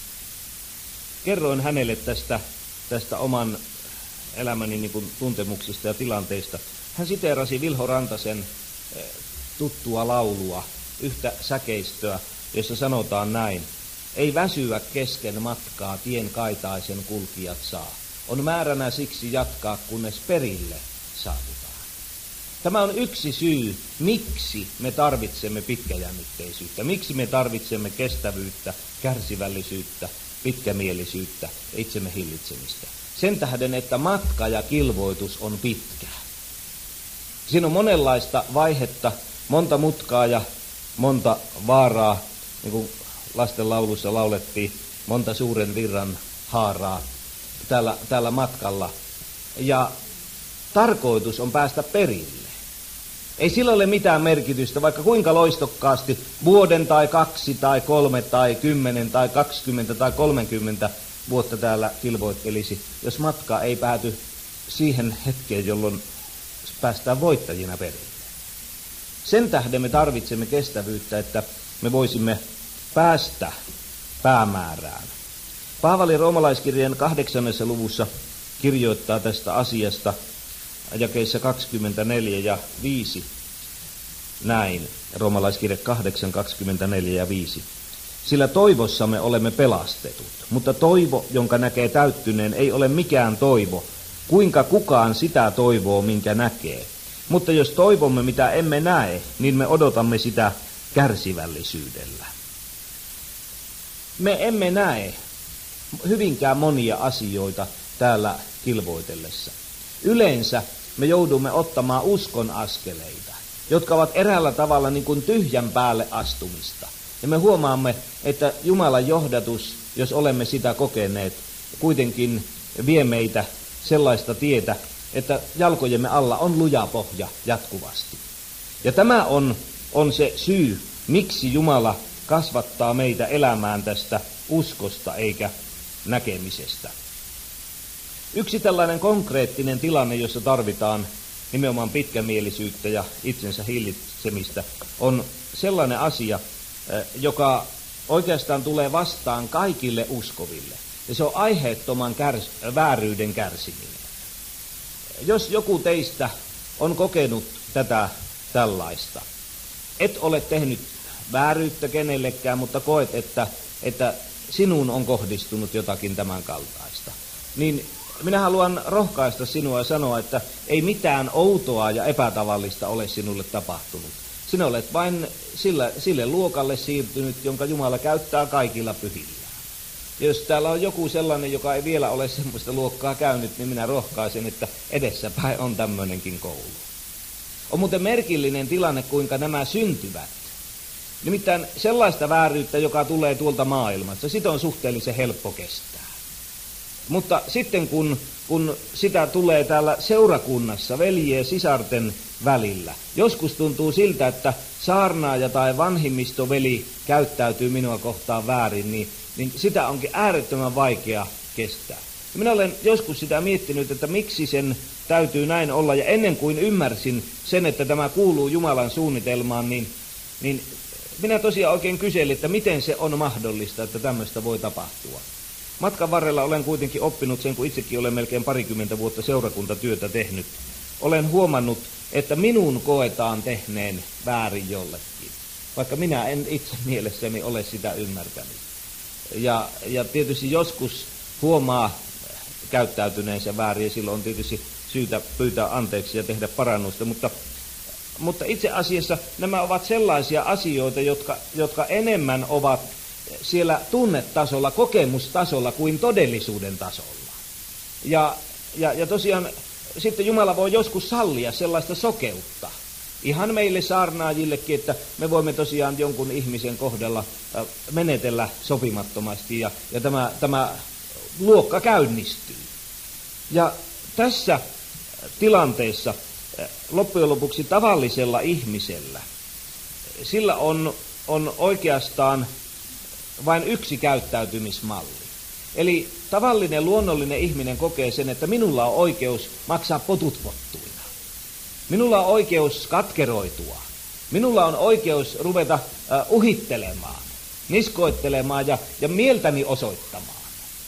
[SPEAKER 1] kerroin hänelle tästä oman elämäni niin kuin tuntemuksista ja tilanteista. Hän siteerasi Vilho Rantasen tuttua laulua, yhtä säkeistöä, jossa sanotaan näin. Ei väsyä kesken matkaa, tien kaitaisen kulkijat saa. On määränä siksi jatkaa, kunnes perille saavutaan. Tämä on yksi syy, miksi me tarvitsemme pitkäjännitteisyyttä, miksi me tarvitsemme kestävyyttä, kärsivällisyyttä, pitkämielisyyttä, itsemme hillitsemistä. Sen tähden, että matka ja kilvoitus on pitkä. Siinä on monenlaista vaihetta, monta mutkaa ja monta vaaraa, niin kuin lasten laulussa laulettiin, monta suuren virran haaraa täällä matkalla. Ja tarkoitus on päästä perille. Ei sillä ole mitään merkitystä, vaikka kuinka loistokkaasti vuoden tai 2 tai 3 tai 10 tai 20 tai 30 vuotta täällä kilvoittelisi, jos matka ei pääty siihen hetkeen, jolloin päästään voittajina perille. Sen tähden me tarvitsemme kestävyyttä, että me voisimme päästä päämäärään. Paavali roomalaiskirjeen 8. luvussa kirjoittaa tästä asiasta jakeissa 24 ja 5 näin, roomalaiskirje 8, 24 ja 5. Sillä toivossamme olemme pelastetut, mutta toivo, jonka näkee täyttyneen, ei ole mikään toivo, kuinka kukaan sitä toivoo, minkä näkee. Mutta jos toivomme, mitä emme näe, niin me odotamme sitä kärsivällisyydellä. Me emme näe hyvinkään monia asioita täällä kilvoitellessa. Yleensä me joudumme ottamaan uskon askeleita, jotka ovat eräällä tavalla niin kuin tyhjän päälle astumista. Ja me huomaamme, että Jumalan johdatus, jos olemme sitä kokeneet, kuitenkin vie meitä sellaista tietä, että jalkojemme alla on luja pohja jatkuvasti. Ja tämä on se syy, miksi Jumala kasvattaa meitä elämään tästä uskosta eikä näkemisestä. Yksi tällainen konkreettinen tilanne, jossa tarvitaan nimenomaan pitkämielisyyttä ja itsensä hillitsemistä, on sellainen asia, joka oikeastaan tulee vastaan kaikille uskoville. Ja se on aiheettoman vääryyden kärsiminen. Jos joku teistä on kokenut tätä tällaista, et ole tehnyt vääryyttä kenellekään, mutta koet, että sinuun on kohdistunut jotakin tämän kaltaista, niin minä haluan rohkaista sinua ja sanoa, että ei mitään outoa ja epätavallista ole sinulle tapahtunut. Sinä olet vain sille luokalle siirtynyt, jonka Jumala käyttää kaikilla pyhillä. Ja jos täällä on joku sellainen, joka ei vielä ole semmoista luokkaa käynyt, niin minä rohkaisen, että edessäpäin on tämmöinenkin koulu. On muuten merkillinen tilanne, kuinka nämä syntyvät. Nimittäin sellaista vääryyttä, joka tulee tuolta maailmasta, sitä on suhteellisen helppo kestää. Mutta sitten kun sitä tulee täällä seurakunnassa, veljien ja sisarten välillä, joskus tuntuu siltä, että saarnaaja tai vanhimmistoveli käyttäytyy minua kohtaan väärin, niin sitä onkin äärettömän vaikea kestää. Ja minä olen joskus sitä miettinyt, että miksi sen täytyy näin olla, ja ennen kuin ymmärsin sen, että tämä kuuluu Jumalan suunnitelmaan, niin minä tosiaan oikein kyselin, että miten se on mahdollista, että tämmöistä voi tapahtua. Matkan varrella olen kuitenkin oppinut sen, kun itsekin olen melkein 20 vuotta seurakuntatyötä tehnyt. Olen huomannut, että minun koetaan tehneen väärin jollekin, vaikka minä en itse mielessäni ole sitä ymmärtänyt. Ja tietysti joskus huomaa käyttäytyneensä väärin, ja silloin on tietysti syytä pyytää anteeksi ja tehdä parannusta, mutta itse asiassa nämä ovat sellaisia asioita, jotka enemmän ovat siellä tunnetasolla, kokemustasolla kuin todellisuuden tasolla. Ja tosiaan sitten Jumala voi joskus sallia sellaista sokeutta. Ihan meille saarnaajillekin, että me voimme tosiaan jonkun ihmisen kohdalla menetellä sopimattomasti. Ja tämä
[SPEAKER 2] luokka käynnistyy. Ja tässä tilanteessa loppujen lopuksi tavallisella ihmisellä, sillä on oikeastaan vain yksi käyttäytymismalli. Eli tavallinen luonnollinen ihminen kokee sen, että minulla on oikeus maksaa potut pottuina. Minulla on oikeus katkeroitua. Minulla on oikeus ruveta uhittelemaan, niskoittelemaan ja mieltäni osoittamaan.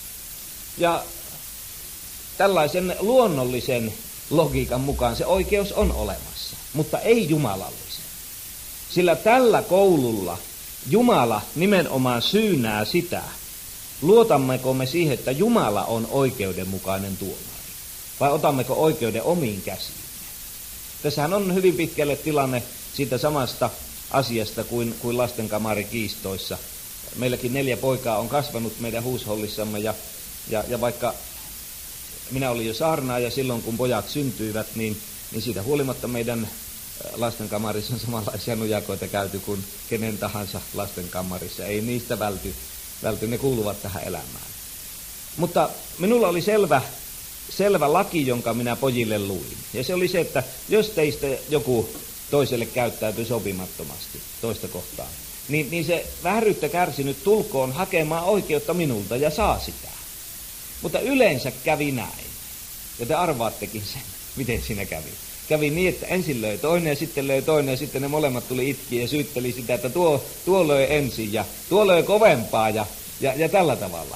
[SPEAKER 2] Ja tällaisen luonnollisen logiikan mukaan se oikeus on olemassa, mutta ei jumalallisen. Sillä tällä koululla Jumala nimenomaan syynää sitä, luotammeko me siihen, että Jumala on oikeudenmukainen tuomari, vai otammeko oikeuden omiin käsiimme. Tässähän on hyvin pitkälle tilanne siitä samasta asiasta kuin lastenkamarikiistoissa. Meilläkin 4 poikaa on kasvanut meidän huushollissamme ja vaikka minä olin jo saarnaaja silloin, kun pojat syntyivät, niin siitä huolimatta meidän lastenkamarissa on samanlaisia nujakoita käyty kuin kenen tahansa lastenkamarissa. Ei niistä välty, ne kuuluvat tähän elämään. Mutta minulla oli selvä laki, jonka minä pojille luin. Ja se oli se, että jos teistä joku toiselle käyttäytyy sopimattomasti toista kohtaan, niin se vääryyttä kärsinyt tulkoon hakemaan oikeutta minulta ja saa sitä. Mutta yleensä kävi näin. Ja te arvaattekin sen, miten siinä kävi. Kävi niin, että ensin löi toinen ja sitten löi toinen ja sitten ne molemmat tuli itki ja syytteli sitä, että tuo löi ensin ja tuo löi kovempaa ja tällä tavalla.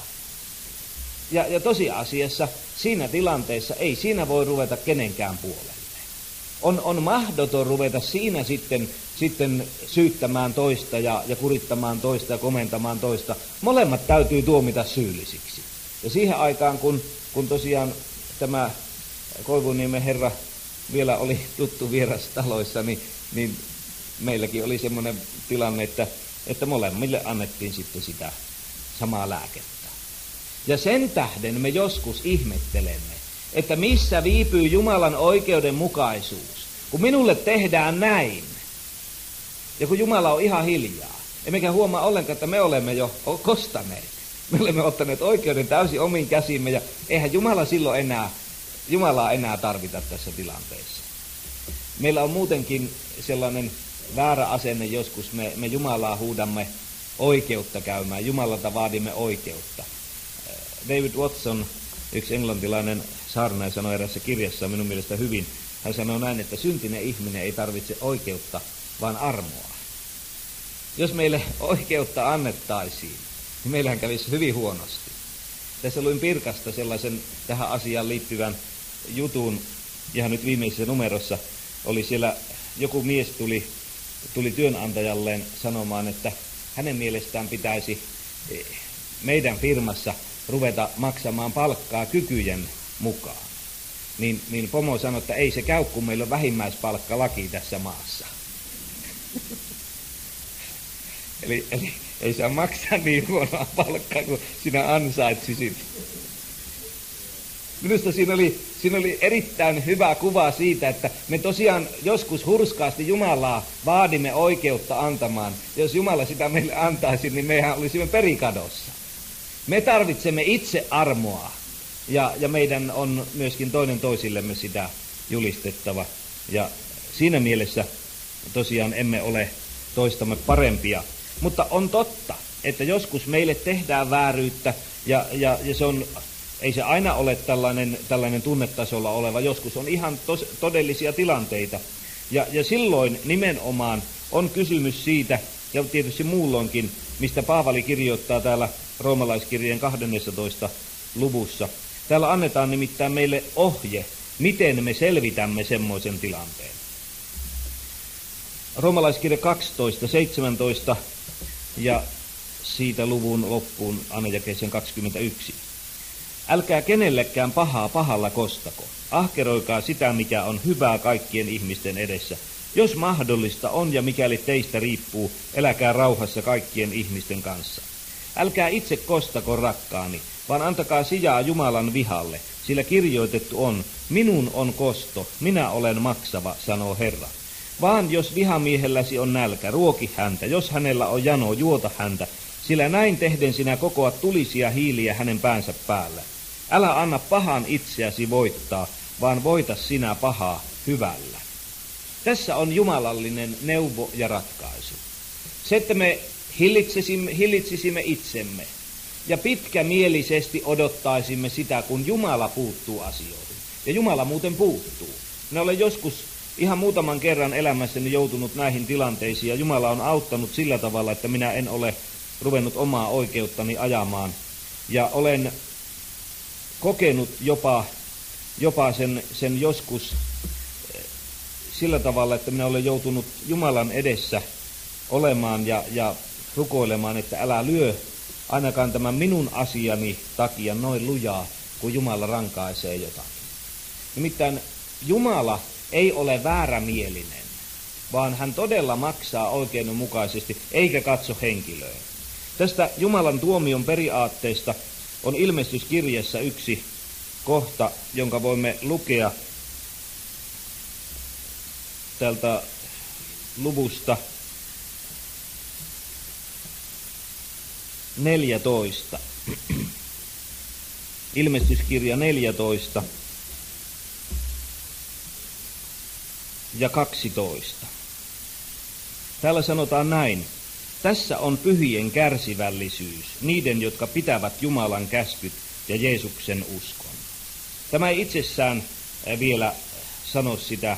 [SPEAKER 2] Ja tosiasiassa siinä tilanteessa ei siinä voi ruveta kenenkään puolelle. On mahdoton ruveta siinä sitten syyttämään toista ja kurittamaan toista ja komentamaan toista. Molemmat täytyy tuomita syyllisiksi. Ja siihen aikaan, kun tosiaan tämä Koivuniemen herra vielä oli tuttu vieras taloissa, niin meilläkin oli semmoinen tilanne, että molemmille annettiin sitten sitä samaa lääkettä. Ja sen tähden me joskus ihmettelemme, että missä viipyy Jumalan oikeudenmukaisuus, kun minulle tehdään näin. Ja kun Jumala on ihan hiljaa, emmekä huomaa ollenkaan, että me olemme jo kostaneet. Me olemme ottaneet oikeuden täysin omiin käsimme ja eihän Jumala silloin Jumalaa enää tarvita tässä tilanteessa. Meillä on muutenkin sellainen väärä asenne joskus, me Jumalaa huudamme oikeutta käymään, Jumalalta vaadimme oikeutta. David Watson, yksi englantilainen saarnaaja, sanoi erässä kirjassa minun mielestä hyvin. Hän sanoi näin, että syntinen ihminen ei tarvitse oikeutta, vaan armoa. Jos meille oikeutta annettaisiin, niin meillähän kävisi hyvin huonosti. Tässä luin Pirkasta sellaisen tähän asiaan liittyvän jutun, ihan nyt viimeisessä numerossa oli siellä, joku mies tuli työnantajalleen sanomaan, että hänen mielestään pitäisi meidän firmassa ruveta maksamaan palkkaa kykyjen mukaan. Niin pomo sanoi, että ei se käy, kun meillä on vähimmäispalkkalaki tässä maassa. Eli ei saa maksaa niin huonoa palkkaa kuin sinä ansaitsisit. Minusta siinä oli erittäin hyvä kuva siitä, että me tosiaan joskus hurskaasti Jumalaa vaadimme oikeutta antamaan. Jos Jumala sitä meille antaisi, niin mehän olisimme perikadossa. Me tarvitsemme itse armoa ja meidän on myöskin toinen toisillemme sitä julistettava. Ja siinä mielessä tosiaan emme ole toistamme parempia. Mutta on totta, että joskus meille tehdään vääryyttä ja se on, ei se aina ole tällainen tunnetasolla oleva, joskus on ihan todellisia tilanteita. Ja silloin nimenomaan on kysymys siitä, ja tietysti muulloinkin, mistä Paavali kirjoittaa täällä roomalaiskirjeen 12. luvussa. Täällä annetaan nimittäin meille ohje, miten me selvitämme semmoisen tilanteen. Roomalaiskirja 12:17 ja siitä luvun loppuun aina jakeeseen 21. Älkää kenellekään pahaa pahalla kostako. Ahkeroikaa sitä, mikä on hyvää kaikkien ihmisten edessä. Jos mahdollista on ja mikäli teistä riippuu, eläkää rauhassa kaikkien ihmisten kanssa. Älkää itse kostako, rakkaani, vaan antakaa sijaa Jumalan vihalle, sillä kirjoitettu on, minun on kosto, minä olen maksava, sanoo Herra. Vaan jos vihamiehelläsi on nälkä, ruoki häntä, jos hänellä on jano, juota häntä, sillä näin tehden sinä kokoat tulisia hiiliä hänen päänsä päällä. Älä anna pahan itseäsi voittaa, vaan voita sinä pahaa hyvällä. Tässä on jumalallinen neuvo ja ratkaisu. Se, että me hillitsisimme itsemme ja pitkämielisesti odottaisimme sitä, kun Jumala puuttuu asioihin. Ja Jumala muuten puuttuu. Minä olen joskus ihan muutaman kerran elämässäni joutunut näihin tilanteisiin, ja Jumala on auttanut sillä tavalla, että minä en ole ruvennut omaa oikeuttani ajamaan. Ja olen kokenut jopa sen joskus sillä tavalla, että minä olen joutunut Jumalan edessä olemaan ja rukoilemaan, että älä lyö ainakaan tämän minun asiani takia noin lujaa, kun Jumala rankaisee jotakin. Nimittäin Jumala ei ole väärämielinen, vaan hän todella maksaa oikeudenmukaisesti, eikä katso henkilöön. Tästä Jumalan tuomion periaatteesta on Ilmestyskirjassa yksi kohta, jonka voimme lukea tältä luvusta 14. Ilmestyskirja 14 ja 12. Täällä sanotaan näin. Tässä on pyhien kärsivällisyys, niiden, jotka pitävät Jumalan käskyt ja Jeesuksen uskon. Tämä ei itsessään vielä sano sitä,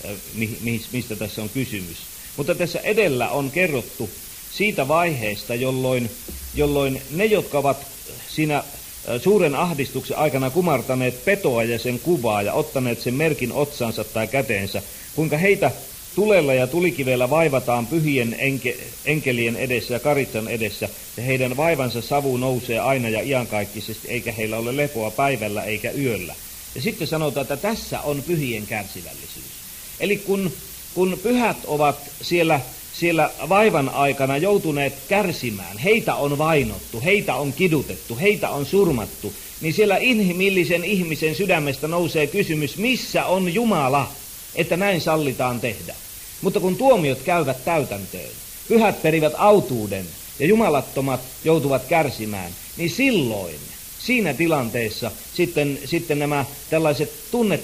[SPEAKER 2] mistä tässä on kysymys. Mutta tässä edellä on kerrottu siitä vaiheesta, jolloin ne, jotka ovat siinä suuren ahdistuksen aikana kumartaneet petoa ja sen kuvaa ja ottaneet sen merkin otsansa tai käteensä, kuinka heitä tulella ja tulikivellä vaivataan pyhien enkelien edessä ja karitsan edessä, ja heidän vaivansa savu nousee aina ja iankaikkisesti, eikä heillä ole lepoa päivällä eikä yöllä. Ja sitten sanotaan, että tässä on pyhien kärsivällisyys. Eli kun pyhät ovat siellä vaivan aikana joutuneet kärsimään, heitä on vainottu, heitä on kidutettu, heitä on surmattu, niin siellä inhimillisen ihmisen sydämestä nousee kysymys, missä on Jumala, että näin sallitaan tehdä. Mutta kun tuomiot käyvät täytäntöön, pyhät perivät autuuden ja jumalattomat joutuvat kärsimään, niin silloin siinä tilanteessa sitten nämä tällaiset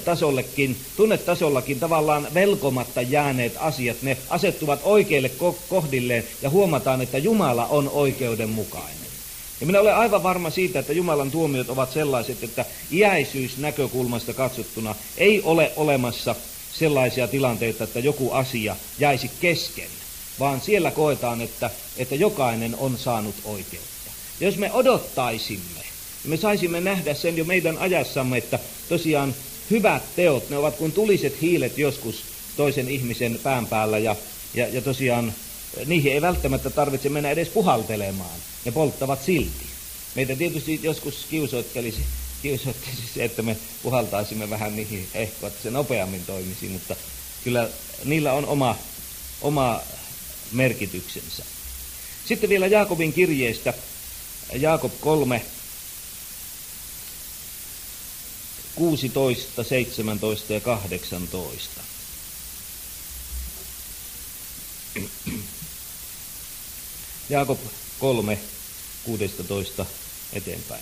[SPEAKER 2] tunnetasollakin tavallaan velkomatta jääneet asiat, ne asettuvat oikeille kohdilleen ja huomataan, että Jumala on oikeudenmukainen. Ja minä olen aivan varma siitä, että Jumalan tuomiot ovat sellaiset, että iäisyysnäkökulmasta katsottuna ei ole olemassa sellaisia tilanteita, että joku asia jäisi kesken, vaan siellä koetaan, että jokainen on saanut oikeutta. Ja jos me odottaisimme, me saisimme nähdä sen jo meidän ajassamme, että tosiaan hyvät teot, ne ovat kuin tuliset hiilet joskus toisen ihmisen pään päällä, ja tosiaan niihin ei välttämättä tarvitse mennä edes puhaltelemaan, ne polttavat silti. Meitä tietysti joskus kiusoittelisi se, että me puhaltaisimme vähän niihin ehkä, että se nopeammin toimisi, mutta kyllä niillä on oma merkityksensä. Sitten vielä Jaakobin kirjeestä, Jaakob 3, 16, 17 ja 18. Jaakob 3, 16 eteenpäin.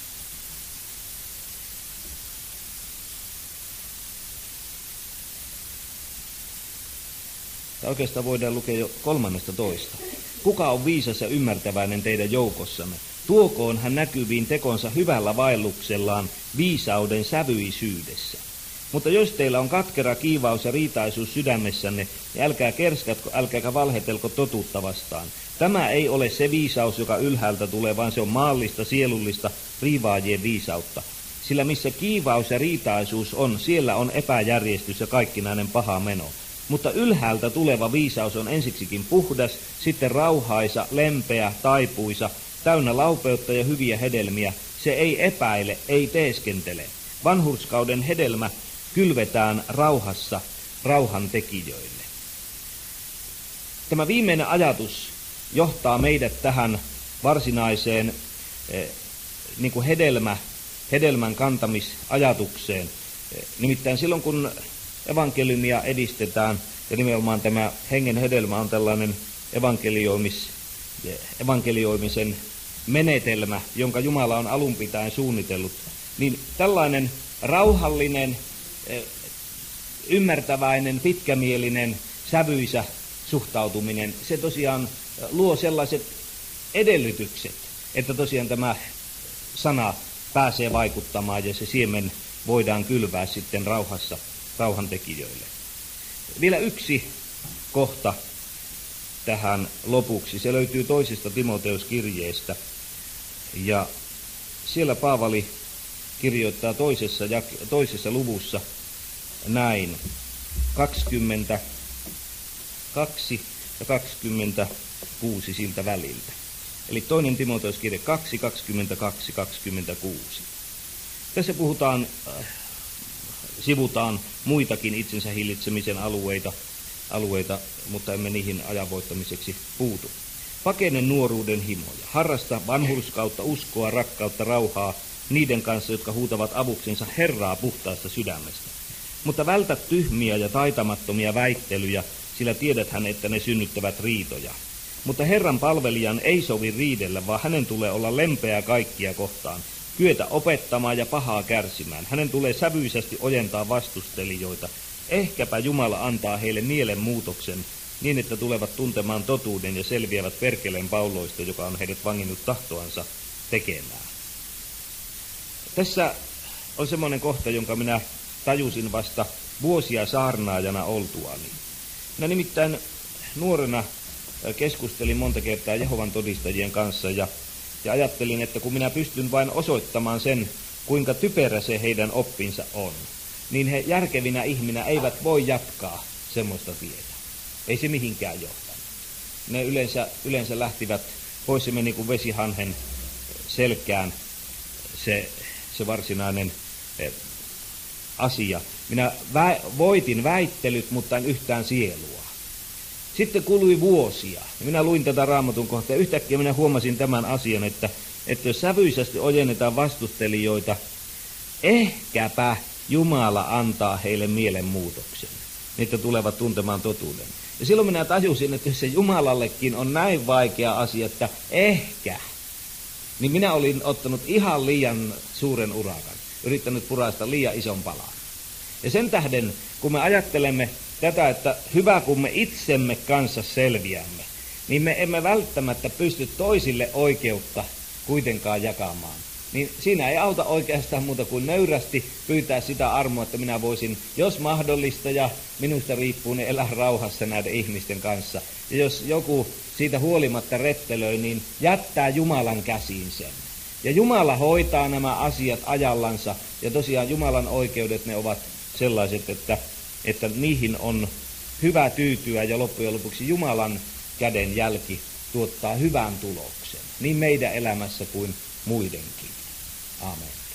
[SPEAKER 2] Tai oikeastaan voidaan lukea jo 13. Kuka on viisas ja ymmärtäväinen teidän joukossanne? Tuokoon hän näkyviin tekonsa hyvällä vaelluksellaan viisauden sävyisyydessä. Mutta jos teillä on katkera kiivaus ja riitaisuus sydämessänne, niin älkää kerskatko, älkääkä valhetelko totuutta vastaan. Tämä ei ole se viisaus, joka ylhäältä tulee, vaan se on maallista, sielullista, riivaajien viisautta. Sillä missä kiivaus ja riitaisuus on, siellä on epäjärjestys ja kaikkinainen paha meno. Mutta ylhäältä tuleva viisaus on ensiksikin puhdas, sitten rauhaisa, lempeä, taipuisa, täynnä laupeutta ja hyviä hedelmiä. Se ei epäile, ei teeskentele. Vanhurskauden hedelmä kylvetään rauhassa rauhantekijöille. Tämä viimeinen ajatus johtaa meidät tähän varsinaiseen niin kuin hedelmän kantamisajatukseen. Nimittäin silloin, kun evankeliumia edistetään, ja nimenomaan tämä hengen hedelmä on tällainen evankelioimisjuttu, evankelioimisen menetelmä, jonka Jumala on alun pitäen suunnitellut, niin tällainen rauhallinen, ymmärtäväinen, pitkämielinen, sävyisä suhtautuminen, se tosiaan luo sellaiset edellytykset, että tosiaan tämä sana pääsee vaikuttamaan ja se siemen voidaan kylvää sitten rauhassa rauhantekijöille. Vielä yksi kohta tähän lopuksi. Se löytyy toisesta Timoteuskirjeestä ja siellä Paavali kirjoittaa toisessa luvussa näin 22 ja 26 siltä väliltä. Eli toinen Timoteuskirje 2, 22, 26. Tässä sivutaan muitakin itsensä hillitsemisen alueita, mutta emme niihin ajan voittamiseksi puutu. Pakene nuoruuden himoja, harrasta vanhurskautta, uskoa, rakkautta, rauhaa niiden kanssa, jotka huutavat avuksensa Herraa puhtaasta sydämestä. Mutta vältä tyhmiä ja taitamattomia väittelyjä, sillä tiedäthän, että ne synnyttävät riitoja. Mutta Herran palvelijan ei sovi riidellä, vaan hänen tulee olla lempeä kaikkia kohtaan, kyetä opettamaan ja pahaa kärsimään. Hänen tulee sävyisesti ojentaa vastustelijoita. Ehkäpä Jumala antaa heille mielenmuutoksen, niin että tulevat tuntemaan totuuden ja selviävät perkeleen pauloista, joka on heidät vanginnut tahtoansa tekemään. Tässä on semmoinen kohta, jonka minä tajusin vasta vuosia saarnaajana oltuani. Minä nimittäin nuorena keskustelin monta kertaa Jehovan todistajien kanssa ja ajattelin, että kun minä pystyn vain osoittamaan sen, kuinka typerä se heidän oppinsa on, niin he järkevinä ihminä eivät voi jatkaa semmoista tietä. Ei se mihinkään johtanut. Ne yleensä lähtivät pois, se meni kuin vesihanhen selkään se varsinainen asia. Minä voitin väittelyt, mutta en yhtään sielua. Sitten kului vuosia. Minä luin tätä Raamatun kohtaa ja yhtäkkiä minä huomasin tämän asian, että jos sävyisesti ojennetaan vastustelijoita, ehkäpä Jumala antaa heille mielenmuutoksen, niin että tulevat tuntemaan totuuden. Ja silloin minä tajusin, että jos se Jumalallekin on näin vaikea asia, että ehkä, niin minä olin ottanut ihan liian suuren urakan, yrittänyt puraista liian ison palan. Ja sen tähden, kun me ajattelemme tätä, että hyvä kun me itsemme kanssa selviämme, niin me emme välttämättä pysty toisille oikeutta kuitenkaan jakamaan. Niin siinä ei auta oikeastaan muuta kuin nöyrästi pyytää sitä armoa, että minä voisin, jos mahdollista ja minusta riippuu, niin elää rauhassa näiden ihmisten kanssa. Ja jos joku siitä huolimatta rettelöi, niin jättää Jumalan käsiin sen. Ja Jumala hoitaa nämä asiat ajallansa. Ja tosiaan Jumalan oikeudet, ne ovat sellaiset, että niihin on hyvä tyytyä ja loppujen lopuksi Jumalan käden jälki tuottaa hyvän tuloksen. Niin meidän elämässä kuin muidenkin. Amen.